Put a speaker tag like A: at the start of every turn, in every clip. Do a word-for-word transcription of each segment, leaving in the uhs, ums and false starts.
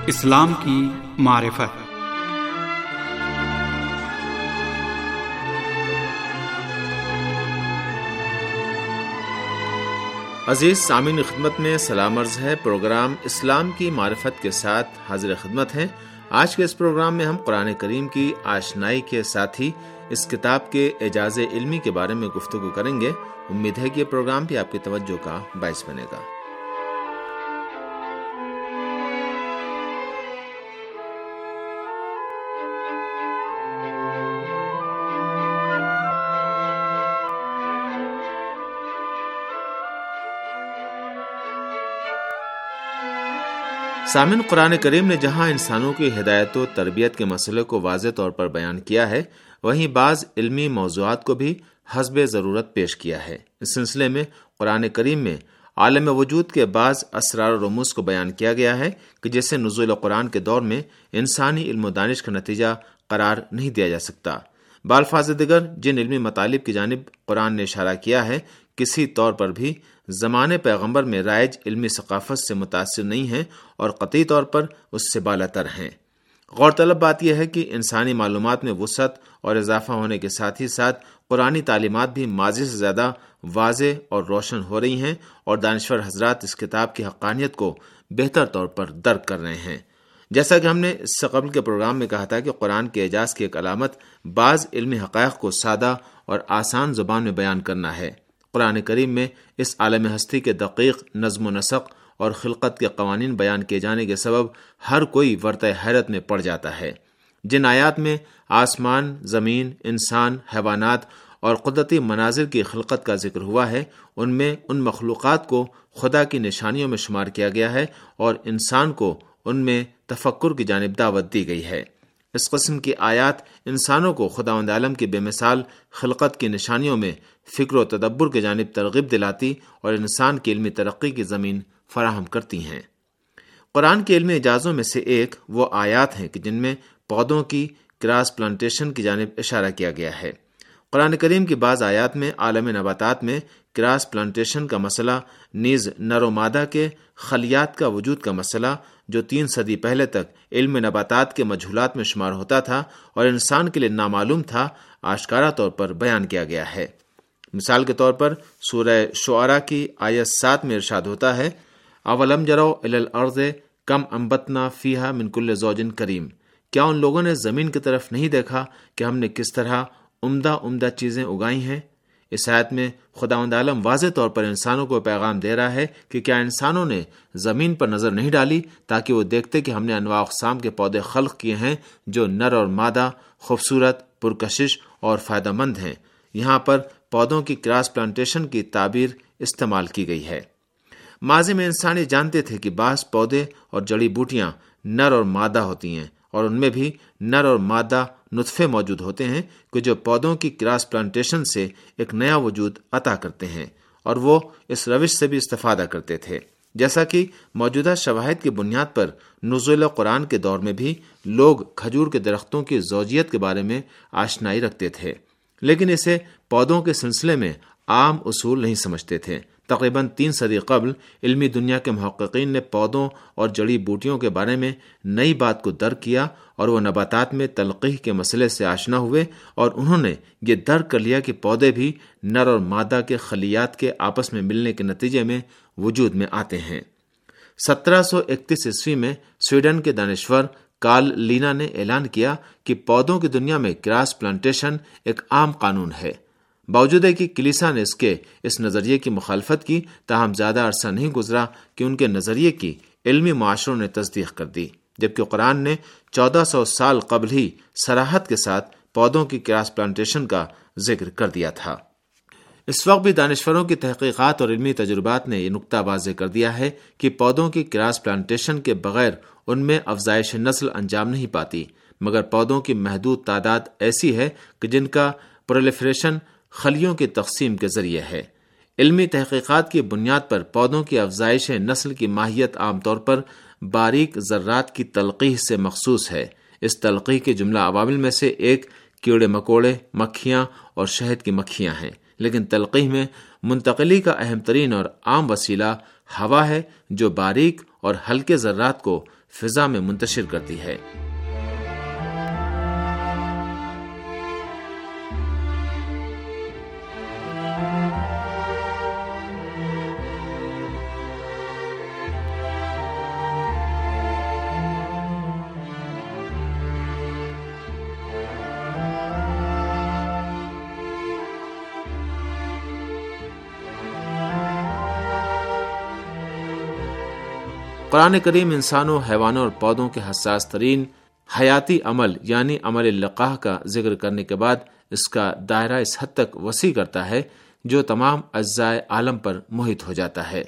A: اسلام کی معرفت۔
B: عزیز سامعین خدمت میں سلام عرض ہے۔ پروگرام اسلام کی معرفت کے ساتھ حاضر خدمت ہیں۔ آج کے اس پروگرام میں ہم قرآن کریم کی آشنائی کے ساتھ ہی اس کتاب کے اعجاز علمی کے بارے میں گفتگو کریں گے۔ امید ہے کہ یہ پروگرام بھی آپ کی توجہ کا باعث بنے گا۔ سامعین، قرآن کریم نے جہاں انسانوں کی ہدایت و تربیت کے مسئلے کو واضح طور پر بیان کیا ہے، وہیں بعض علمی موضوعات کو بھی حسب ضرورت پیش کیا ہے۔ اس سلسلے میں قرآن کریم میں عالم وجود کے بعض اسرار و رموز کو بیان کیا گیا ہے کہ جسے نزول قرآن کے دور میں انسانی علم و دانش کا نتیجہ قرار نہیں دیا جا سکتا۔ بالفاظ دیگر جن علمی مطالب کی جانب قرآن نے اشارہ کیا ہے، کسی طور پر بھی زمانے پیغمبر میں رائج علمی ثقافت سے متاثر نہیں ہیں اور قطعی طور پر اس سے بالاتر ہیں۔ غور طلب بات یہ ہے کہ انسانی معلومات میں وسعت اور اضافہ ہونے کے ساتھ ہی ساتھ قرآنی تعلیمات بھی ماضی سے زیادہ واضح اور روشن ہو رہی ہیں اور دانشور حضرات اس کتاب کی حقانیت کو بہتر طور پر درک کر رہے ہیں۔ جیسا کہ ہم نے اس سے قبل کے پروگرام میں کہا تھا کہ قرآن کے اعجاز کی ایک علامت بعض علمی حقائق کو سادہ اور آسان زبان میں بیان کرنا ہے۔ قرآن کریم میں اس عالم ہستی کے دقیق نظم و نسق اور خلقت کے قوانین بیان کیے جانے کے سبب ہر کوئی ورطہ حیرت میں پڑ جاتا ہے۔ جن آیات میں آسمان، زمین، انسان، حیوانات اور قدرتی مناظر کی خلقت کا ذکر ہوا ہے، ان میں ان مخلوقات کو خدا کی نشانیوں میں شمار کیا گیا ہے اور انسان کو ان میں تفکر کی جانب دعوت دی گئی ہے۔ اس قسم کی آیات انسانوں کو خداوند عالم کی بے مثال خلقت کی نشانیوں میں فکر و تدبر کی جانب ترغیب دلاتی اور انسان کی علمی ترقی کی زمین فراہم کرتی ہیں۔ قرآن کے علمی اعجازوں میں سے ایک وہ آیات ہیں کہ جن میں پودوں کی کراس پلانٹیشن کی جانب اشارہ کیا گیا ہے۔ قرآن کریم کی بعض آیات میں عالم نباتات میں کراس پلانٹیشن کا مسئلہ، نیز نر و مادہ کے خلیات کا وجود کا مسئلہ، جو تین صدی پہلے تک علم نباتات کے مجہولات میں شمار ہوتا تھا اور انسان کے لیے نامعلوم تھا، آشکارا طور پر بیان کیا گیا ہے۔ مثال کے طور پر سورہ شعراء کی آیت سات میں ارشاد ہوتا ہے، اولم جروا الی الارض کم انبتنا فیہا من کل زوج کریم، کیا ان لوگوں نے زمین کی طرف نہیں دیکھا کہ ہم نے کس طرح عمدہ عمدہ چیزیں اگائی ہیں۔ اس آیت میں خداوند عالم واضح طور پر انسانوں کو پیغام دے رہا ہے کہ کیا انسانوں نے زمین پر نظر نہیں ڈالی تاکہ وہ دیکھتے کہ ہم نے انواع اقسام کے پودے خلق کیے ہیں جو نر اور مادہ، خوبصورت، پرکشش اور فائدہ مند ہیں۔ یہاں پر پودوں کی کراس پلانٹیشن کی تعبیر استعمال کی گئی ہے۔ ماضی میں انسانی جانتے تھے کہ بعض پودے اور جڑی بوٹیاں نر اور مادہ ہوتی ہیں اور ان میں بھی نر اور مادہ نطفے موجود ہوتے ہیں کہ جو پودوں کی کراس پلانٹیشن سے ایک نیا وجود عطا کرتے ہیں، اور وہ اس روش سے بھی استفادہ کرتے تھے۔ جیسا کہ موجودہ شواہد کی بنیاد پر نزول قرآن کے دور میں بھی لوگ کھجور کے درختوں کی زوجیت کے بارے میں آشنائی رکھتے تھے، لیکن اسے پودوں کے سلسلے میں عام اصول نہیں سمجھتے تھے۔ تقریباً تین صدی قبل علمی دنیا کے محققین نے پودوں اور جڑی بوٹیوں کے بارے میں نئی بات کو درک کیا اور وہ نباتات میں تلقیح کے مسئلے سے آشنا ہوئے، اور انہوں نے یہ درک کر لیا کہ پودے بھی نر اور مادہ کے خلیات کے آپس میں ملنے کے نتیجے میں وجود میں آتے ہیں۔ سترہ سو اکتیس عیسوی میں سویڈن کے دانشور کارل لینا نے اعلان کیا کہ پودوں کی دنیا میں کراس پلانٹیشن ایک عام قانون ہے۔ باوجود ہے کہ کلیسا نے اس کے اس نظریے کی مخالفت کی، تاہم زیادہ عرصہ نہیں گزرا کہ ان کے نظریے کی علمی معاشروں نے تصدیق کر دی، جبکہ قرآن نے چودہ سو سال قبل ہی صراحت کے ساتھ پودوں کی کراس پلانٹیشن کا ذکر کر دیا تھا۔ اس وقت بھی دانشوروں کی تحقیقات اور علمی تجربات نے یہ نقطہ واضح کر دیا ہے کہ پودوں کی کراس پلانٹیشن کے بغیر ان میں افزائش نسل انجام نہیں پاتی، مگر پودوں کی محدود تعداد ایسی ہے کہ جن کا پرولیفریشن خلیوں کی تقسیم کے ذریعے ہے۔ علمی تحقیقات کی بنیاد پر پودوں کی افزائش نسل کی ماہیت عام طور پر باریک ذرات کی تلقیح سے مخصوص ہے۔ اس تلقیح کے جملہ عوامل میں سے ایک کیڑے مکوڑے، مکھیاں اور شہد کی مکھیاں ہیں، لیکن تلقیح میں منتقلی کا اہم ترین اور عام وسیلہ ہوا ہے، جو باریک اور ہلکے ذرات کو فضا میں منتشر کرتی ہے۔ قرآن کریم انسانوں، حیوانوں اور پودوں کے حساس ترین حیاتی عمل یعنی عمل لقاح کا ذکر کرنے کے بعد اس کا دائرہ اس حد تک وسیع کرتا ہے جو تمام اجزائے عالم پر محیط ہو جاتا ہے،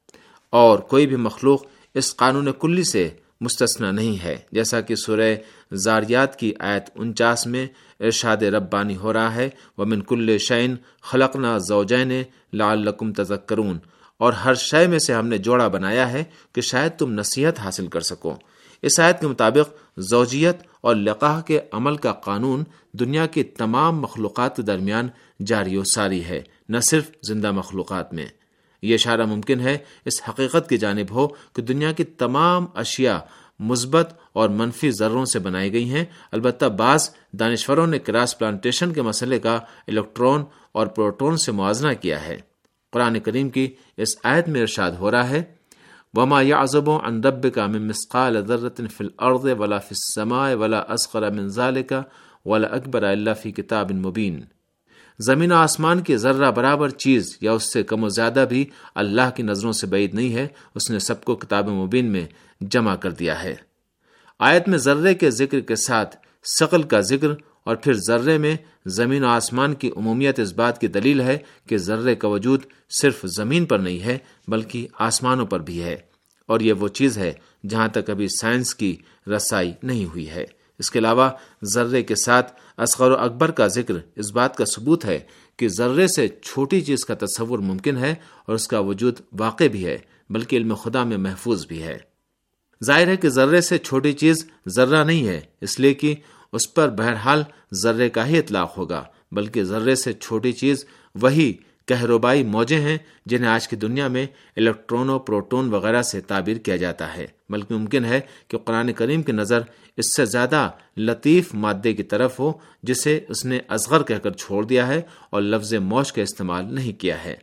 B: اور کوئی بھی مخلوق اس قانون کلی سے مستثنی نہیں ہے، جیسا کہ سورہ زاریات کی آیت انچاس میں ارشاد ربانی ہو رہا ہے، وَمِن كُلِّ شَيْءٍ خَلَقْنَا زَوْجَيْنِ لَعَلَّكُمْ تَذَكَّرُونَ، اور ہر شے میں سے ہم نے جوڑا بنایا ہے کہ شاید تم نصیحت حاصل کر سکو۔ اس آیت کے مطابق زوجیت اور لقاح کے عمل کا قانون دنیا کی تمام مخلوقات کے درمیان جاری و ساری ہے، نہ صرف زندہ مخلوقات میں۔ یہ اشارہ ممکن ہے اس حقیقت کی جانب ہو کہ دنیا کی تمام اشیاء مثبت اور منفی ذروں سے بنائی گئی ہیں، البتہ بعض دانشوروں نے کراس پلانٹیشن کے مسئلے کا الیکٹرون اور پروٹون سے موازنہ کیا ہے۔ قرآن کریم کی اس آیت میں ارشاد ہو رہا ہے، وَمَا يَعْزُبُ عَنْ رَبِّكَ مِن مِّثْقَالِ ذَرَّةٍ فِي الْأَرْضِ وَلَا فِي السَّمَاءِ وَلَا أَصْغَرَ مِن ذَلِكَ وَلَا أَكْبَرَ إِلَّا فِي كِتَابٍ مُّبِينٍ۔ زمین و آسمان کی ذرہ برابر چیز یا اس سے کم و زیادہ بھی اللہ کی نظروں سے بعید نہیں ہے، اس نے سب کو کتاب مبین میں جمع کر دیا ہے۔ آیت میں ذرے کے ذکر کے ساتھ ثقل کا ذکر اور پھر ذرے میں زمین و آسمان کی عمومیت اس بات کی دلیل ہے کہ ذرے کا وجود صرف زمین پر نہیں ہے بلکہ آسمانوں پر بھی ہے، اور یہ وہ چیز ہے جہاں تک ابھی سائنس کی رسائی نہیں ہوئی ہے۔ اس کے علاوہ ذرے کے ساتھ اصغر و اکبر کا ذکر اس بات کا ثبوت ہے کہ ذرے سے چھوٹی چیز کا تصور ممکن ہے اور اس کا وجود واقع بھی ہے، بلکہ علم خدا میں محفوظ بھی ہے۔ ظاہر ہے کہ ذرے سے چھوٹی چیز ذرہ نہیں ہے، اس لیے کہ اس پر بہرحال ذرے کا ہی اطلاق ہوگا، بلکہ ذرے سے چھوٹی چیز وہی کہربائی موجیں ہیں جنہیں آج کی دنیا میں الیکٹرون و پروٹون وغیرہ سے تعبیر کیا جاتا ہے، بلکہ ممکن ہے کہ قرآن کریم کی نظر اس سے زیادہ لطیف مادے کی طرف ہو جسے اس نے اصغر کہہ کر چھوڑ دیا ہے اور لفظ موج کا استعمال نہیں کیا ہے۔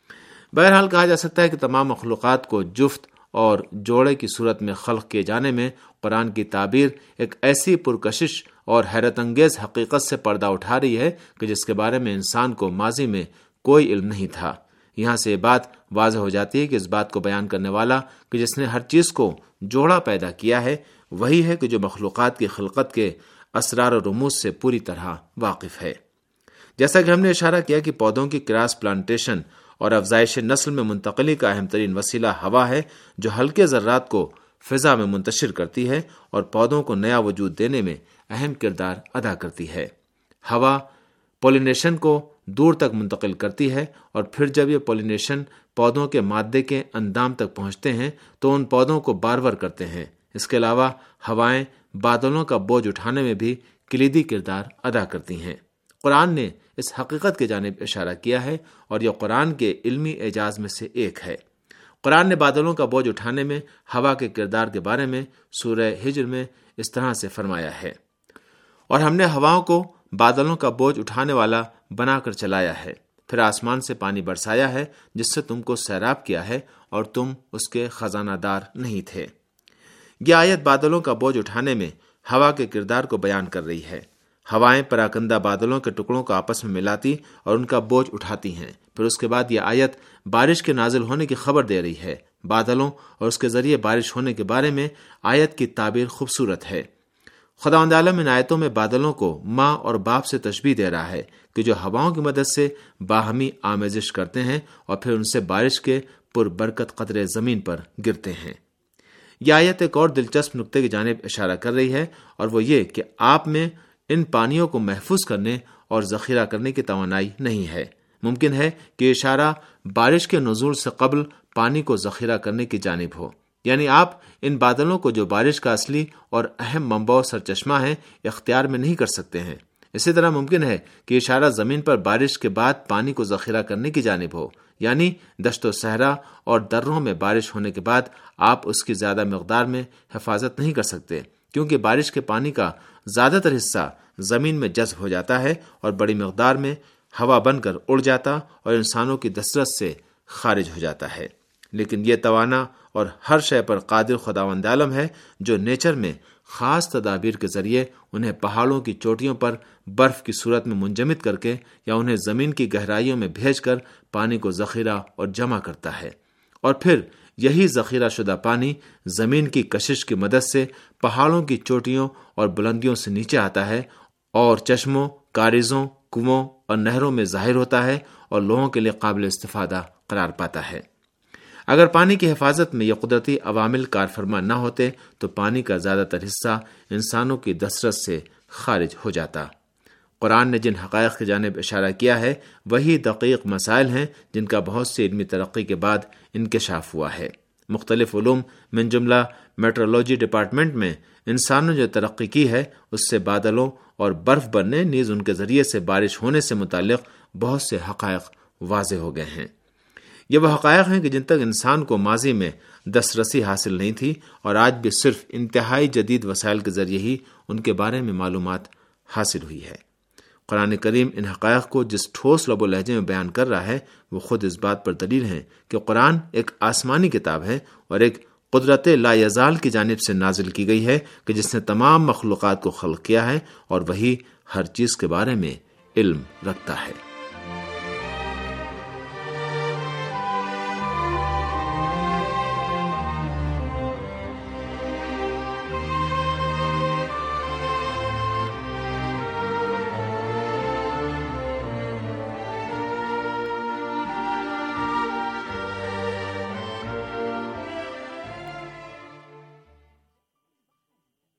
B: بہرحال کہا جا سکتا ہے کہ تمام مخلوقات کو جفت اور جوڑے کی صورت میں خلق کیے جانے میں قرآن کی تعبیر ایک ایسی پرکشش اور حیرت انگیز حقیقت سے پردہ اٹھا رہی ہے کہ جس کے بارے میں انسان کو ماضی میں کوئی علم نہیں تھا۔ یہاں سے یہ بات واضح ہو جاتی ہے کہ اس بات کو بیان کرنے والا کہ جس نے ہر چیز کو جوڑا پیدا کیا ہے وہی ہے کہ جو مخلوقات کی خلقت کے اسرار و رموز سے پوری طرح واقف ہے۔ جیسا کہ ہم نے اشارہ کیا کہ پودوں کی کراس پلانٹیشن اور افزائش نسل میں منتقلی کا اہم ترین وسیلہ ہوا ہے، جو ہلکے ذرات کو فضا میں منتشر کرتی ہے اور پودوں کو نیا وجود دینے میں اہم کردار ادا کرتی ہے۔ ہوا پولینیشن کو دور تک منتقل کرتی ہے، اور پھر جب یہ پولینیشن پودوں کے مادے کے اندام تک پہنچتے ہیں تو ان پودوں کو بارور کرتے ہیں۔ اس کے علاوہ ہوائیں بادلوں کا بوجھ اٹھانے میں بھی کلیدی کردار ادا کرتی ہیں۔ قرآن نے اس حقیقت کی جانب اشارہ کیا ہے اور یہ قرآن کے علمی اعجاز میں سے ایک ہے۔ قرآن نے بادلوں کا بوجھ اٹھانے میں ہوا کے کردار کے بارے میں سورہ ہجر میں اس طرح سے فرمایا ہے، اور ہم نے ہواؤں کو بادلوں کا بوجھ اٹھانے والا بنا کر چلایا ہے، پھر آسمان سے پانی برسایا ہے جس سے تم کو سیراب کیا ہے اور تم اس کے خزانہ دار نہیں تھے۔ یہ آیت بادلوں کا بوجھ اٹھانے میں ہوا کے کردار کو بیان کر رہی ہے۔ ہوائیں پراکندہ بادلوں کے ٹکڑوں کو آپس میں ملاتی اور ان کا بوجھ اٹھاتی ہیں۔ پھر اس کے بعد یہ آیت بارش کے نازل ہونے کی خبر دے رہی ہے۔ بادلوں اور اس کے ذریعے بارش ہونے کے بارے میں آیت کی تعبیر خوبصورت ہے۔ خداوند عالم ان آیتوں میں بادلوں کو ماں اور باپ سے تشبیہ دے رہا ہے کہ جو ہواؤں کی مدد سے باہمی آمیزش کرتے ہیں اور پھر ان سے بارش کے پربرکت قطرے زمین پر گرتے ہیں۔ یہ آیت ایک اور دلچسپ نقطے کی جانب اشارہ کر رہی ہے، اور وہ یہ کہ آپ میں ان پانیوں کو محفوظ کرنے اور ذخیرہ کرنے کی توانائی نہیں ہے۔ ممکن ہے کہ یہ اشارہ بارش کے نزول سے قبل پانی کو ذخیرہ کرنے کی جانب ہو، یعنی آپ ان بادلوں کو جو بارش کا اصلی اور اہم منبع و سرچشمہ ہیں اختیار میں نہیں کر سکتے ہیں۔ اسی طرح ممکن ہے کہ اشارہ زمین پر بارش کے بعد پانی کو ذخیرہ کرنے کی جانب ہو، یعنی دشت و صحرا اور دروں میں بارش ہونے کے بعد آپ اس کی زیادہ مقدار میں حفاظت نہیں کر سکتے، کیونکہ بارش کے پانی کا زیادہ تر حصہ زمین میں جذب ہو جاتا ہے اور بڑی مقدار میں ہوا بن کر اڑ جاتا اور انسانوں کی دسترس سے خارج ہو جاتا ہے۔ لیکن یہ توانا اور ہر شے پر قادر خداوند عالم ہے، جو نیچر میں خاص تدابیر کے ذریعے انہیں پہاڑوں کی چوٹیوں پر برف کی صورت میں منجمد کر کے یا انہیں زمین کی گہرائیوں میں بھیج کر پانی کو ذخیرہ اور جمع کرتا ہے، اور پھر یہی ذخیرہ شدہ پانی زمین کی کشش کی مدد سے پہاڑوں کی چوٹیوں اور بلندیوں سے نیچے آتا ہے اور چشموں، کاریزوں، کنووں اور نہروں میں ظاہر ہوتا ہے اور لوگوں کے لیے قابل استفادہ قرار پاتا ہے۔ اگر پانی کی حفاظت میں یہ قدرتی عوامل کار فرما نہ ہوتے تو پانی کا زیادہ تر حصہ انسانوں کی دسترس سے خارج ہو جاتا۔ قرآن نے جن حقائق کی جانب اشارہ کیا ہے وہی دقیق مسائل ہیں جن کا بہت سی علمی ترقی کے بعد انکشاف ہوا ہے۔ مختلف علوم من جملہ میٹرولوجی ڈپارٹمنٹ میں انسانوں نے جو ترقی کی ہے اس سے بادلوں اور برف بننے نیز ان کے ذریعے سے بارش ہونے سے متعلق بہت سے حقائق واضح ہو گئے ہیں۔ یہ وہ حقائق ہیں کہ جن تک انسان کو ماضی میں دسترسی حاصل نہیں تھی، اور آج بھی صرف انتہائی جدید وسائل کے ذریعے ہی ان کے بارے میں معلومات حاصل ہوئی ہے۔ قرآن کریم ان حقائق کو جس ٹھوس لب و لہجے میں بیان کر رہا ہے وہ خود اس بات پر دلیل ہے کہ قرآن ایک آسمانی کتاب ہے اور ایک قدرت لا یزال کی جانب سے نازل کی گئی ہے کہ جس نے تمام مخلوقات کو خلق کیا ہے اور وہی ہر چیز کے بارے میں علم رکھتا ہے۔